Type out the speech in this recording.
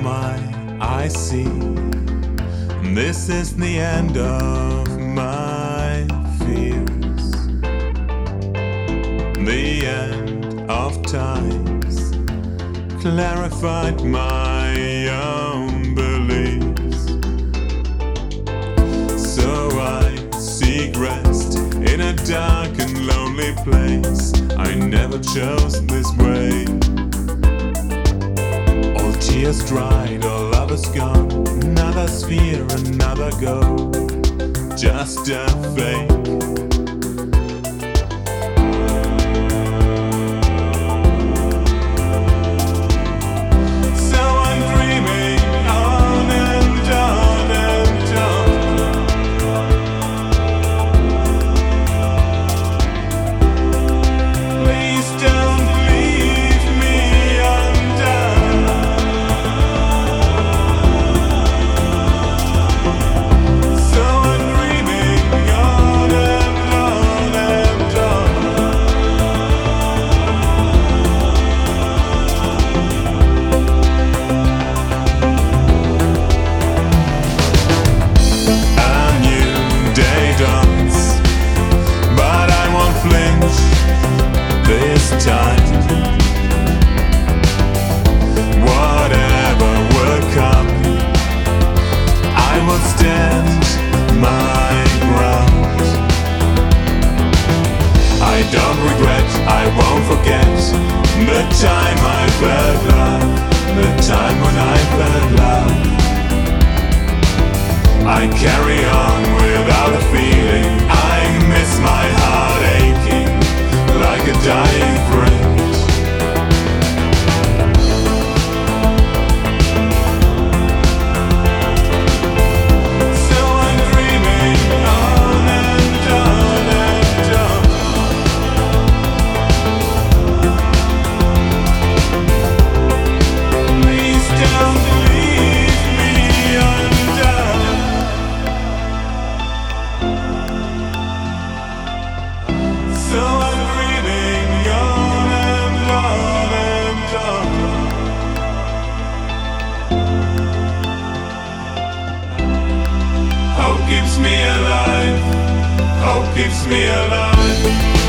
my eyes see. This is the end of my fears, the end of times, clarified my own beliefs. So I seek rest in a dark and lonely place. I never chose this way. All tears dried, all lovers gone. Another sphere, another goal. Just a fake. So I'm dreaming on and on and on. Please don't leave me undone. So I'm dreaming on and on and on. A new day dawns, but I won't flinch this time. Whatever will come, I will stand my ground. I don't regret, I won't forget the time I felt love, the time when I felt love. I carry on without a feeling. I miss my heart aching like a dying friend. So I'm dreaming on and on and on. Please don't leave me undone. So I'm dreaming on and on and on. Hope keeps me alive. Hope keeps me alive.